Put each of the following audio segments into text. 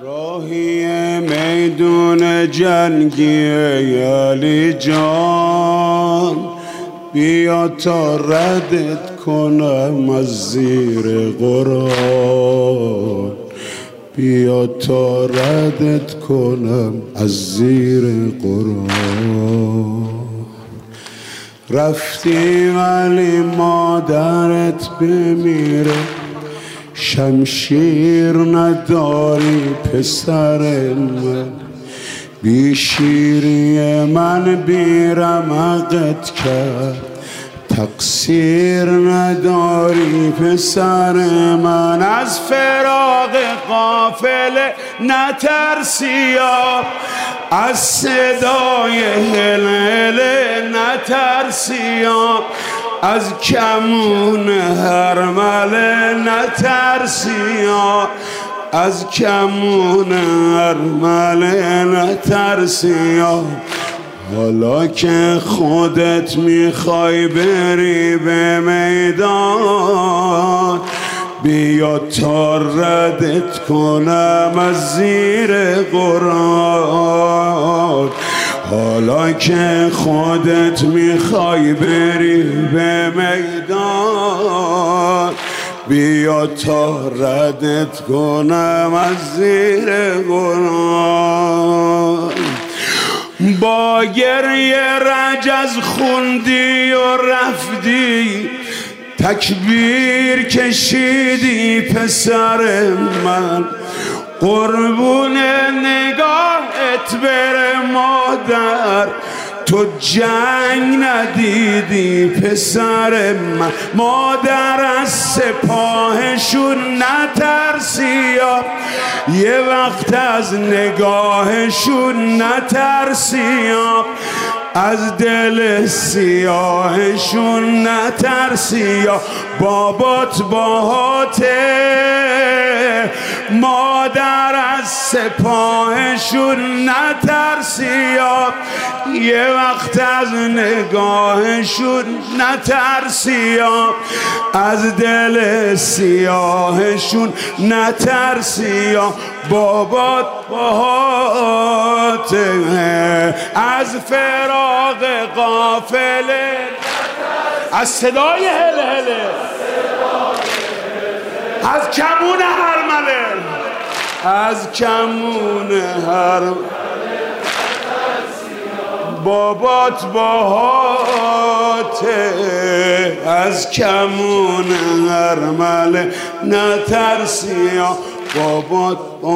راهی میدون جنگی علی جان، بیا تا ردت کنم از زیر قرآن، بیا تا ردت کنم از زیر قرآن. رفتی ولی مادرت بمیره، شمشیر نداری پسر من، بی شیری من بی رمقت کرد، تقصیر نداری پسر من. از فراق قافله نترسی، از صدای هلهله نترسی، از کمون هرمله نترسی، از کمون هرمله نترسی. حالا که خودت میخوای بری به میدان، بیا تا ردت کنم از زیر قرآن. حالا که خودت میخوای بری به میدان، بیا تا ردت کنم از زیر قرآن. با گریه رجز خوندی و رفتی، تکبیر کشیدی پسر من، قربون نگاهت بره مادر، تو جنگ ندیدی پسر من. مادر از سپاهشون نترسی، یه وقت از نگاهشون نترسی، از دل سیاهشون نترسی. بابات باهاته، مادر از سپاهشون نترسی، یه وقت از نگاهشون نترسی، از دل سیاهشون نترسی. بابات باهاته، از فراق قافله، از صدای هلهله، از کمون هرمله، از کمون هرمله. بابات باهاته، از کمون هرمله نترسی، بابات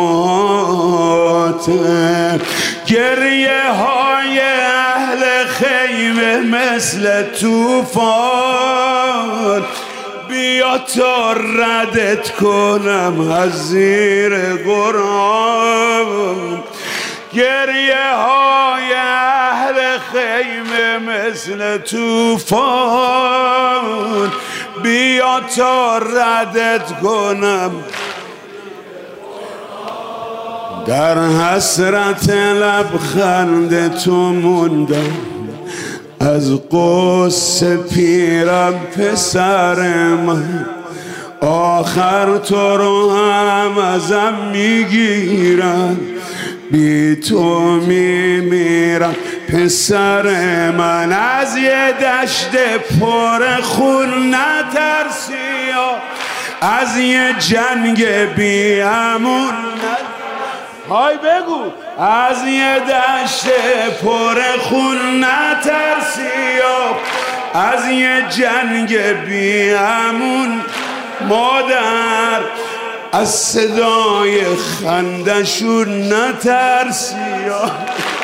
باهاته. گریه های اهل خیمه مثل طوفان، بیا تا ردت کنم از زیر قرآن. گریه های اهل خیمه مثل طوفان، بیا تا ردت کنم. در حسرت لبخند تو موندم، از غصه پیرم پسر من، آخر تو رو هم ازم میگیرن، بی تو میمیرم پسر من. از یه دشت پر خون نترسی، از یه جنگ بی امون های بگو، از یه دشت پر خون نترسی، از یه جنگ بی امون. مادر از صدای خندشون نترسی.